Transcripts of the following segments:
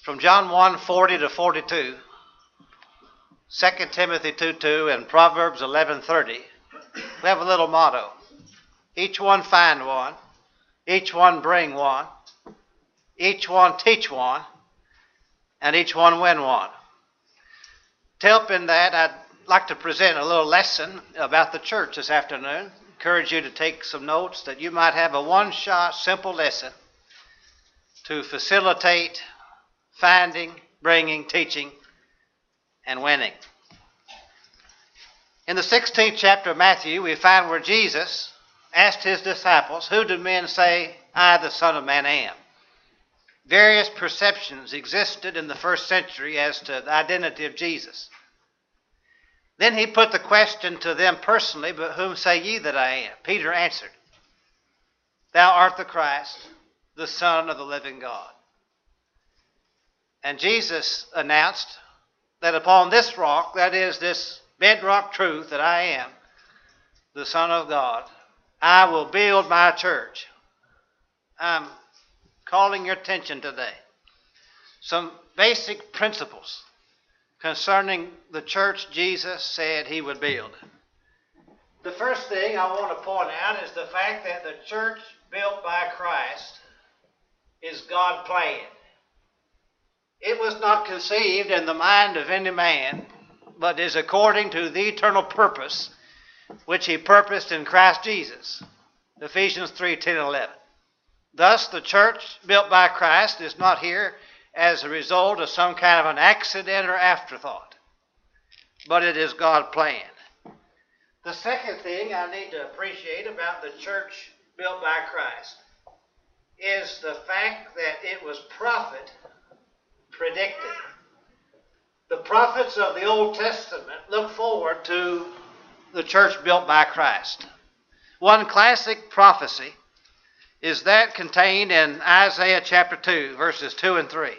From John 1:40 to 42, 2 Timothy 2:2, and Proverbs 11:30, we have a little motto. Each one find one, each one bring one, each one teach one, and each one win one. To help in that, I'd like to present a little lesson about the church this afternoon. Encourage you to take some notes that you might have a one-shot, simple lesson to facilitate finding, bringing, teaching, and winning. In the 16th chapter of Matthew, we find where Jesus asked his disciples, "Who do men say I, the Son of Man, am?" Various perceptions existed in the first century as to the identity of Jesus. Then he put the question to them personally, "But whom say ye that I am?" Peter answered, "Thou art the Christ, the Son of the living God." And Jesus announced that upon this rock, that is this bedrock truth that I am the Son of God, I will build my church. I'm calling your attention today. Some basic principles concerning the church Jesus said he would build. The first thing I want to point out is the fact that the church built by Christ is God planned. It was not conceived in the mind of any man, but is according to the eternal purpose which he purposed in Christ Jesus. Ephesians 3:10 and 11. Thus, the church built by Christ is not here as a result of some kind of an accident or afterthought, but it is God planned. The second thing I need to appreciate about the church built by Christ is the fact that it was prophet predicted. The prophets of the Old Testament look forward to the church built by Christ. One classic prophecy is that contained in Isaiah chapter 2, verses 2 and 3.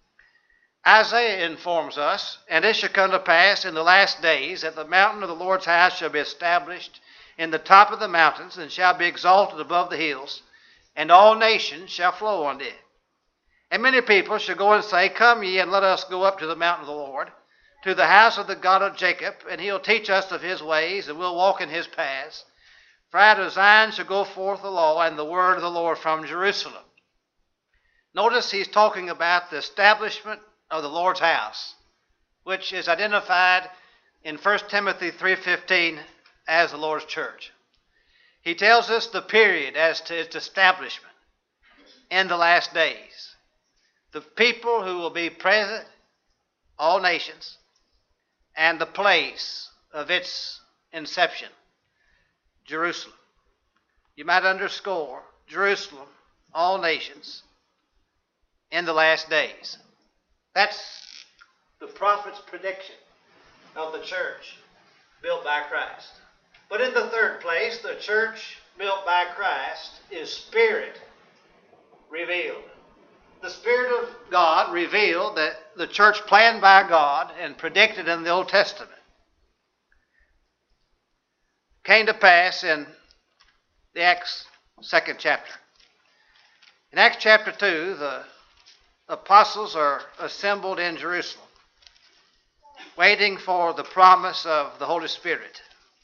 Isaiah informs us, "And it shall come to pass in the last days that the mountain of the Lord's house shall be established in the top of the mountains, and shall be exalted above the hills, and all nations shall flow unto it. And many people shall go and say, Come ye, and let us go up to the mountain of the Lord, to the house of the God of Jacob, and he'll teach us of his ways, and we'll walk in his paths. For out of Zion shall go forth the law and the word of the Lord from Jerusalem." Notice he's talking about the establishment of the Lord's house, which is identified in 1 Timothy 3:15 as the Lord's church. He tells us the period as to its establishment in the last days. The people who will be present, all nations, and the place of its inception, Jerusalem. You might underscore Jerusalem, all nations, in the last days. That's the prophet's prediction of the church built by Christ. But in the third place, the church built by Christ is Spirit revealed. The Spirit of God revealed that the church planned by God and predicted in the Old Testament came to pass in the Acts 2nd chapter. In Acts chapter 2, the apostles are assembled in Jerusalem, waiting for the promise of the Holy Spirit.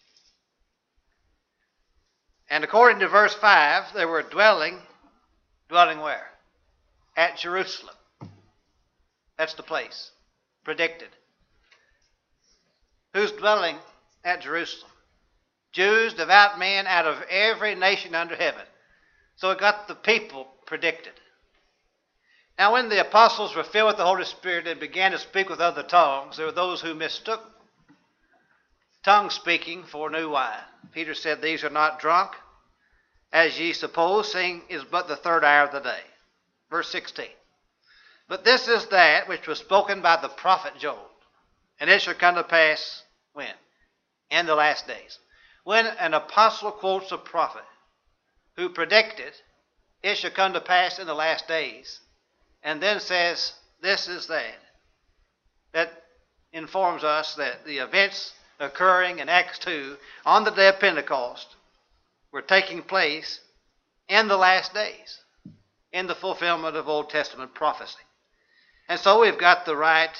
And according to verse 5, they were dwelling where? At Jerusalem. That's the place predicted. Who's dwelling at Jerusalem? Jews, devout men out of every nation under heaven. So it got the people predicted. Now when the apostles were filled with the Holy Spirit and began to speak with other tongues, there were those who mistook tongue speaking for new wine. Peter said, "These are not drunk, as ye suppose, seeing is but the third hour of the day." Verse 16. "But this is that which was spoken by the prophet Joel, and it shall come to pass," when? In the last days. When an apostle quotes a prophet who predicted, "It shall come to pass in the last days," and then says, "This is that," that informs us that the events occurring in Acts 2 on the day of Pentecost were taking place in the last days, in the fulfillment of Old Testament prophecy. And so we've got the right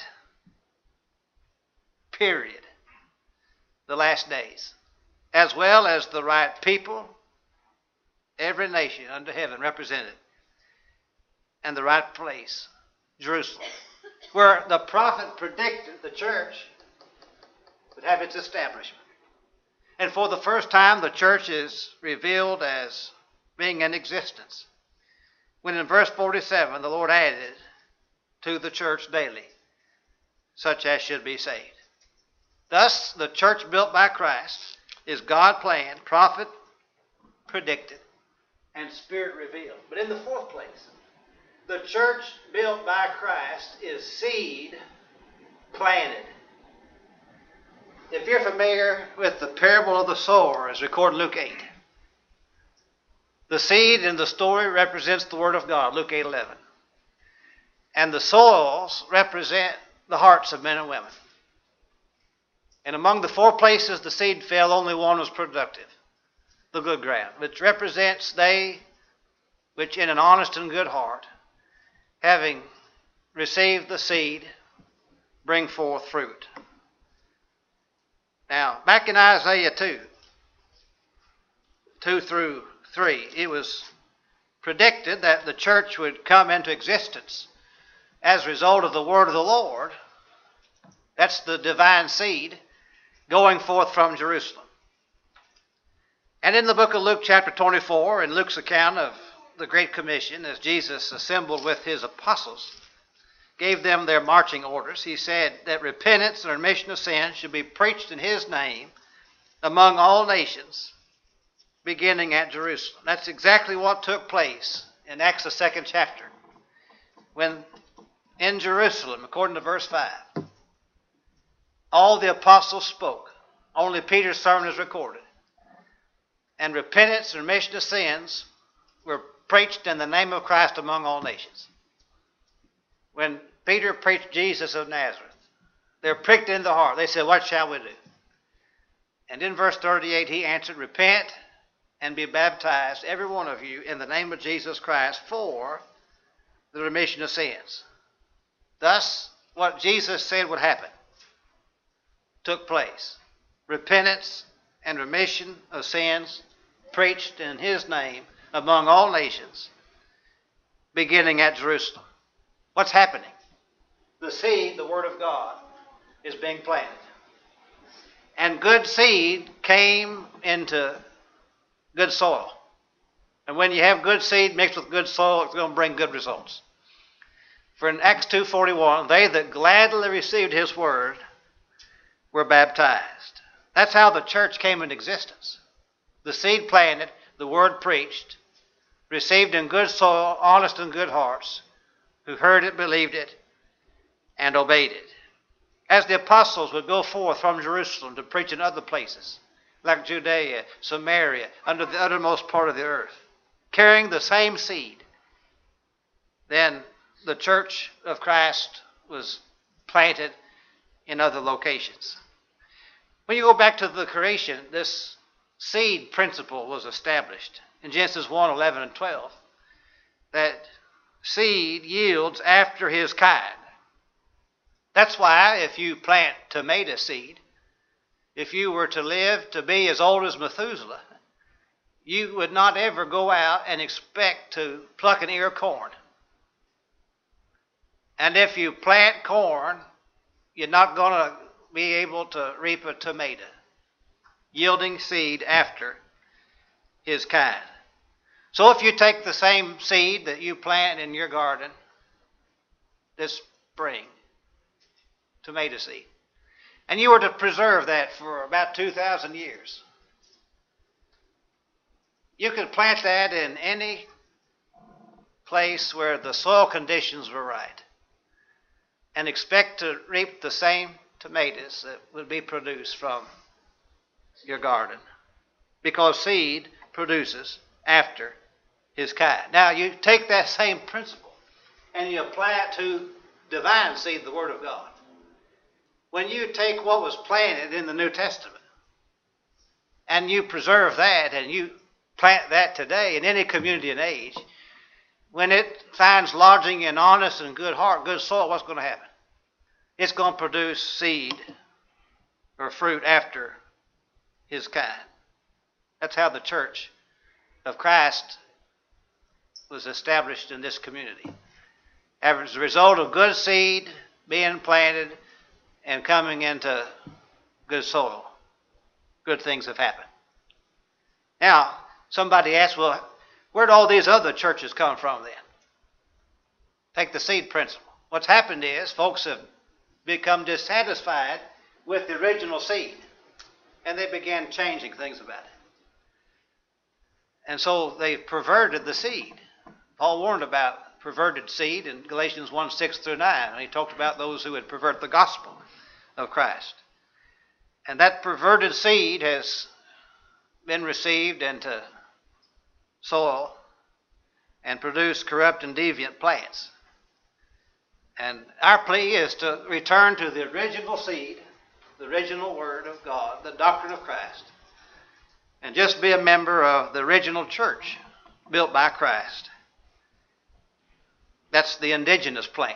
period, the last days, as well as the right people, every nation under heaven represented, and the right place, Jerusalem, where the prophet predicted the church would have its establishment. And for the first time, the church is revealed as being in existence. When in verse 47, the Lord added to the church daily, such as should be saved. Thus, the church built by Christ is God planned, prophet predicted, and Spirit revealed. But in the fourth place, the church built by Christ is seed planted. If you're familiar with the parable of the sower as recorded in Luke 8, the seed in the story represents the Word of God, Luke 8:11. And the soils represent the hearts of men and women. And among the four places the seed fell, only one was productive, the good ground, which represents they which in an honest and good heart, having received the seed, bring forth fruit. Now, back in Isaiah 2 through 3, it was predicted that the church would come into existence as a result of the word of the Lord. That's the divine seed going forth from Jerusalem. And in the book of Luke chapter 24, in Luke's account of the Great Commission, as Jesus assembled with his apostles, gave them their marching orders, he said that repentance and remission of sins should be preached in his name among all nations, beginning at Jerusalem. That's exactly what took place in Acts, the 2nd chapter, when in Jerusalem, according to verse 5, all the apostles spoke. Only Peter's sermon is recorded. And repentance and remission of sins were preached in the name of Christ among all nations. When Peter preached Jesus of Nazareth, they're pricked in the heart. They said, "What shall we do?" And in verse 38, he answered, "Repent and be baptized, every one of you, in the name of Jesus Christ for the remission of sins." Thus, what Jesus said would happen took place. Repentance and remission of sins preached in his name among all nations, beginning at Jerusalem. What's happening? The seed, the Word of God, is being planted. And good seed came into good soil. And when you have good seed mixed with good soil, it's going to bring good results. For in Acts 2:41, they that gladly received his word were baptized. That's how the church came into existence. The seed planted, the word preached, received in good soil, honest and good hearts, who heard it, believed it, and obeyed it. As the apostles would go forth from Jerusalem to preach in other places, like Judea, Samaria, under the uttermost part of the earth, carrying the same seed, then the church of Christ was planted in other locations. When you go back to the creation, this seed principle was established in Genesis 1:11 and 12, that seed yields after his kind. That's why if you plant tomato seed, if you were to live to be as old as Methuselah, you would not ever go out and expect to pluck an ear of corn. And if you plant corn, you're not going to be able to reap a tomato, yielding seed after his kind. So if you take the same seed that you plant in your garden this spring, tomato seed, and you were to preserve that for about 2,000 years, you could plant that in any place where the soil conditions were right and expect to reap the same tomatoes that would be produced from your garden, because seed produces after his kind. Now you take that same principle and you apply it to divine seed, the Word of God. When you take what was planted in the New Testament and you preserve that and you plant that today in any community and age, when it finds lodging in honest and good heart, good soil, what's going to happen? It's going to produce seed or fruit after his kind. That's how the church of Christ was established in this community. As a result of good seed being planted and coming into good soil, good things have happened. Now, somebody asks, well, where did all these other churches come from then? Take the seed principle. What's happened is folks have become dissatisfied with the original seed, and they began changing things about it. And so they perverted the seed. Paul warned about perverted seed in Galatians 1, 6 through 9. And he talked about those who had perverted the gospel of Christ. And that perverted seed has been received into soil and produced corrupt and deviant plants. And our plea is to return to the original seed, the original Word of God, the doctrine of Christ, and just be a member of the original church built by Christ. That's the indigenous plant.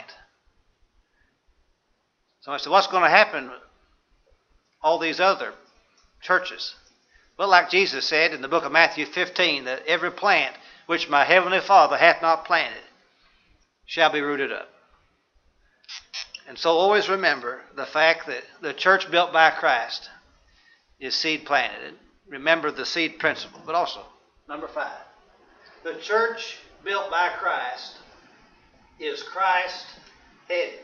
So I said, what's going to happen with all these other churches? Well, like Jesus said in the book of Matthew 15, that every plant which my heavenly Father hath not planted shall be rooted up. And so always remember the fact that the church built by Christ is seed planted. Remember the seed principle. But also, number 5, the church built by Christ is Christ-headed.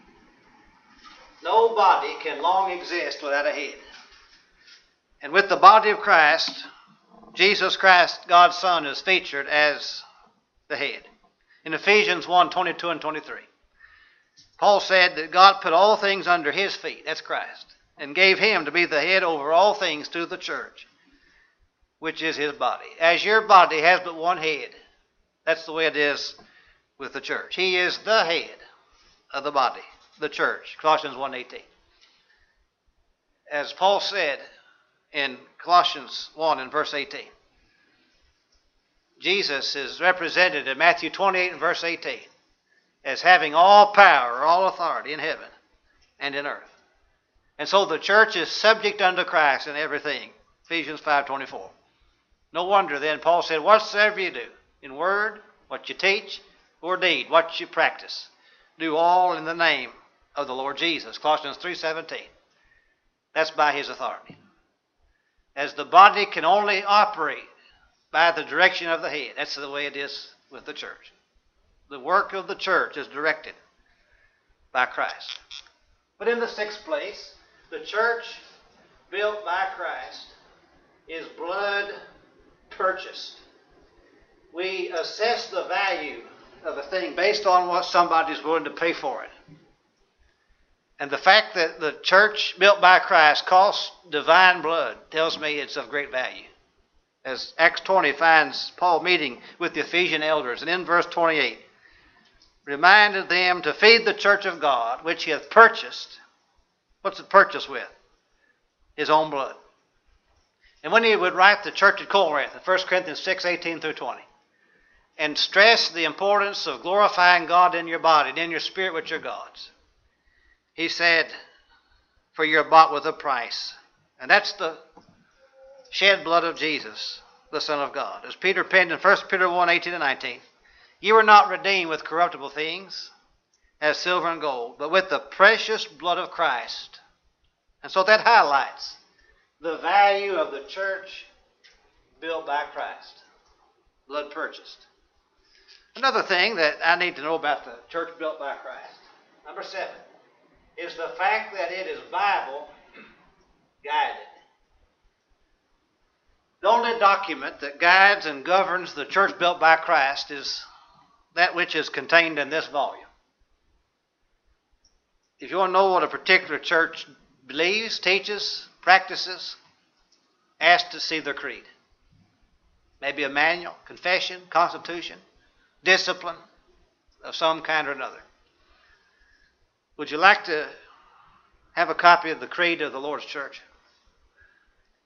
No body can long exist without a head. And with the body of Christ, Jesus Christ, God's Son, is featured as the head. In Ephesians 1, 22 and 23, Paul said that God put all things under his feet, that's Christ, and gave him to be the head over all things to the church, which is his body. As your body has but one head, that's the way it is with the church. He is the head of the body, the church, Colossians 1:18. As Paul said in Colossians 1 and verse 18, Jesus is represented in Matthew 28 and verse 18 as having all power, all authority in heaven and in earth. And so the church is subject unto Christ in everything, Ephesians 5:24. No wonder then Paul said, whatsoever you do, in word, what you teach, or deed, what you practice, do all in the name of the Lord Jesus, Colossians 3:17. That's by his authority. As the body can only operate by the direction of the head, that's the way it is with the church. The work of the church is directed by Christ. But in the 6th place, the church built by Christ is blood purchased. We assess the value of a thing based on what somebody's willing to pay for it. And the fact that the church built by Christ costs divine blood tells me it's of great value. As Acts 20 finds Paul meeting with the Ephesian elders, and in verse 28, reminded them to feed the church of God, which he hath purchased. What's it purchased with? His own blood. And when he would write the church at Corinth, in 1 Corinthians 6:18 through 20, and stress the importance of glorifying God in your body and in your spirit, which are God's, he said, for you're bought with a price. And that's the shed blood of Jesus, the Son of God. As Peter penned in 1 Peter 1:18 and 19, you were not redeemed with corruptible things, as silver and gold, but with the precious blood of Christ. And so that highlights the value of the church built by Christ, blood purchased. Another thing that I need to know about the church built by Christ, number 7, is the fact that it is Bible guided. The only document that guides and governs the church built by Christ is that which is contained in this volume. If you want to know what a particular church believes, teaches, practices, ask to see their creed. Maybe a manual, confession, constitution, discipline of some kind or another. Would you like to have a copy of the creed of the Lord's church?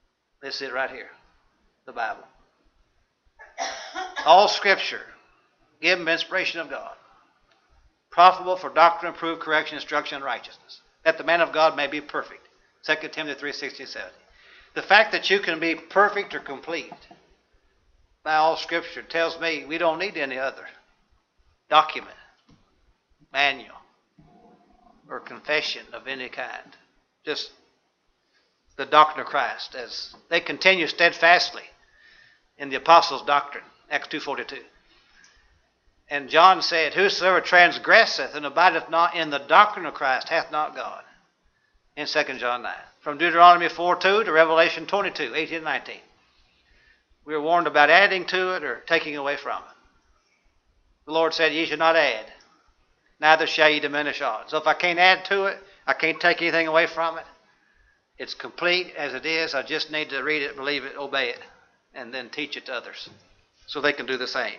This is it right here, the Bible. All Scripture given by inspiration of God, profitable for doctrine, reproof, correction, instruction, and righteousness, that the man of God may be perfect. 2 Timothy 3:60-70. The fact that you can be perfect or complete by all Scripture tells me we don't need any other document, manual, or confession of any kind. Just the doctrine of Christ, as they continue steadfastly in the apostles' doctrine, Acts 2:42. And John said, whosoever transgresseth and abideth not in the doctrine of Christ hath not God, in 2 John 9. From Deuteronomy 4:2 to Revelation 22:18-19. We are warned about adding to it or taking away from it. The Lord said, ye shall not add, neither shall ye diminish aught. So if I can't add to it, I can't take anything away from it. It's complete as it is. I just need to read it, believe it, obey it, and then teach it to others so they can do the same.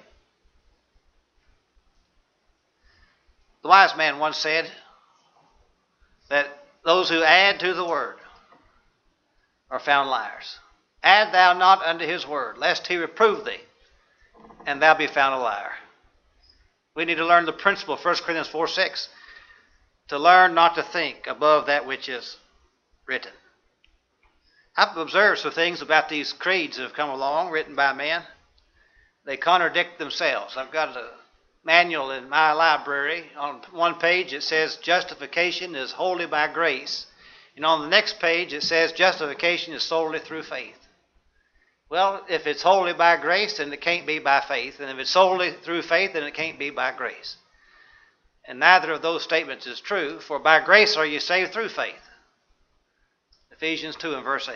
The wise man once said that those who add to the word are found liars. Add thou not unto his word, lest he reprove thee, and thou be found a liar. We need to learn the principle, 1 Corinthians 4:6, to learn not to think above that which is written. I've observed some things about these creeds that have come along, written by men. They contradict themselves. I've got a manual in my library. On one page it says justification is wholly by grace. And on the next page it says justification is solely through faith. Well, if it's wholly by grace, then it can't be by faith. And if it's solely through faith, then it can't be by grace. And neither of those statements is true, for by grace are you saved through faith. Ephesians 2 and verse 8.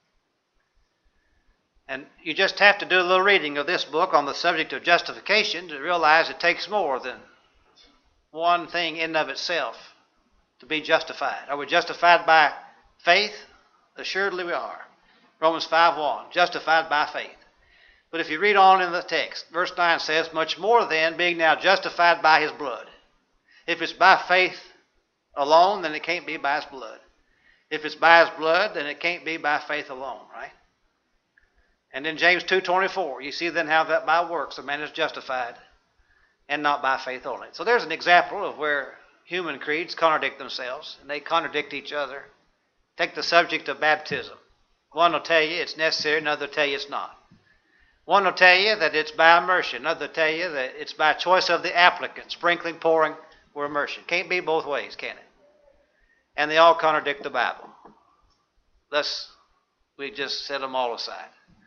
And you just have to do a little reading of this book on the subject of justification to realize it takes more than one thing in and of itself to be justified. Are we justified by faith? Assuredly we are. Romans 5:1, justified by faith. But if you read on in the text, verse 9 says, much more then, being now justified by his blood. If it's by faith alone, then it can't be by his blood. If it's by his blood, then it can't be by faith alone, right? And in James 2:24, you see then how that by works a man is justified and not by faith only. So there's an example of where human creeds contradict themselves, and they contradict each other. Take the subject of baptism. One will tell you it's necessary, another will tell you it's not. One will tell you that it's by immersion, another will tell you that it's by choice of the applicant, sprinkling, pouring, or immersion. Can't be both ways, can it? And they all contradict the Bible. Thus, we just set them all aside.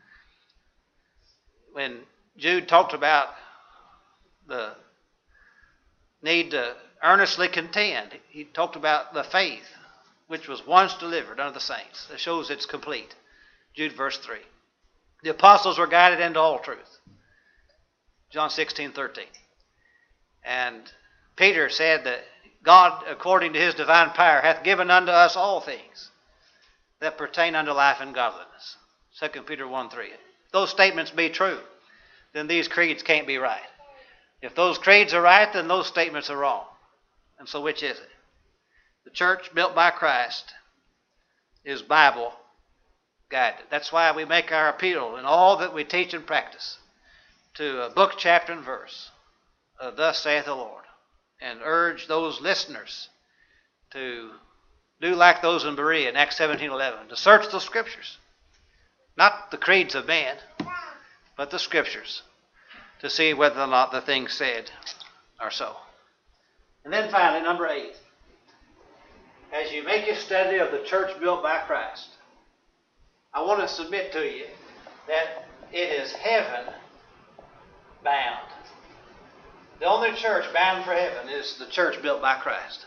When Jude talked about the need to earnestly contend, he talked about the faith which was once delivered unto the saints. That shows it's complete. Jude verse 3. The apostles were guided into all truth. John 16:13. And Peter said that God, according to his divine power, hath given unto us all things that pertain unto life and godliness. 2 Peter 1:3. If those statements be true, then these creeds can't be right. If those creeds are right, then those statements are wrong. And so which is it? The church built by Christ is Bible guided. That's why we make our appeal in all that we teach and practice to a book, chapter, and verse. Thus saith the Lord. And urge those listeners to do like those in Berea in Acts 17:11, to search the Scriptures. Not the creeds of man, but the Scriptures, to see whether or not the things said are so. And then finally, number 8. As you make a study of the church built by Christ, I want to submit to you that it is heaven bound. The only church bound for heaven is the church built by Christ.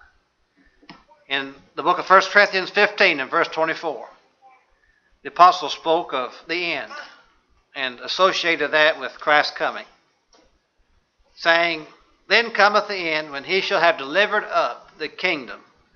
In the book of 1 Corinthians 15 and verse 24, the apostle spoke of the end and associated that with Christ's coming, saying, then cometh the end when he shall have delivered up the kingdom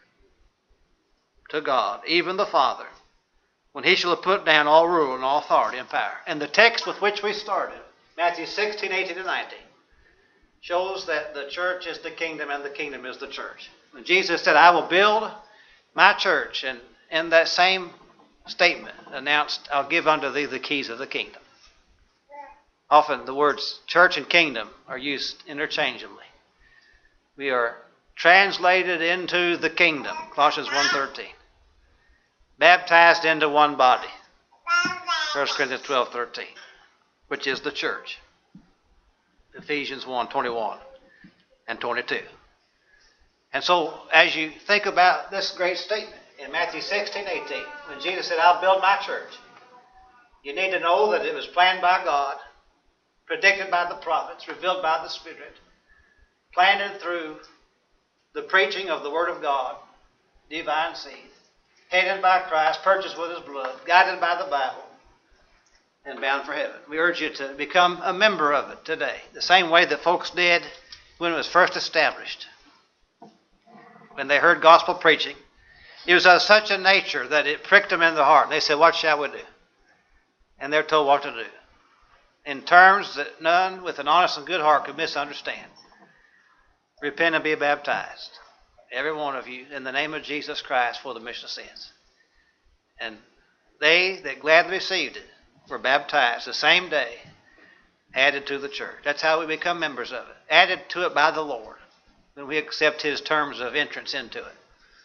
to God, even the Father, when he shall have put down all rule and all authority and power. And the text with which we started, Matthew 16:18 and 19, shows that the church is the kingdom and the kingdom is the church. And Jesus said, I will build my church, and in that same statement announced, I'll give unto thee the keys of the kingdom. Often the words church and kingdom are used interchangeably. We are translated into the kingdom, Colossians 1:13. Baptized into one body, 1 Corinthians 12:13, which is the church, Ephesians 1:21 and 22. And so as you think about this great statement in Matthew 16:18, when Jesus said, I'll build my church, you need to know that it was planned by God, predicted by the prophets, revealed by the Spirit, planted through the preaching of the Word of God, divine seed, hated by Christ, purchased with His blood, guided by the Bible, and bound for heaven. We urge you to become a member of it today, the same way that folks did when it was first established. When they heard gospel preaching, it was of such a nature that it pricked them in the heart. They said, what shall we do? And they're told what to do, in terms that none with an honest and good heart could misunderstand. Repent and be baptized, every one of you, in the name of Jesus Christ for the remission of sins. And they that gladly received it were baptized the same day, added to the church. That's how we become members of it, added to it by the Lord, when we accept His terms of entrance into it.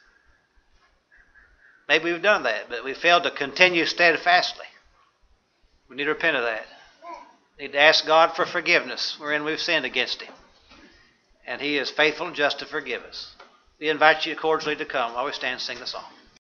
Maybe we've done that, but we failed to continue steadfastly. We need to repent of that. We need to ask God for forgiveness wherein we've sinned against Him. And He is faithful and just to forgive us. We invite you cordially to come while we stand and sing the song.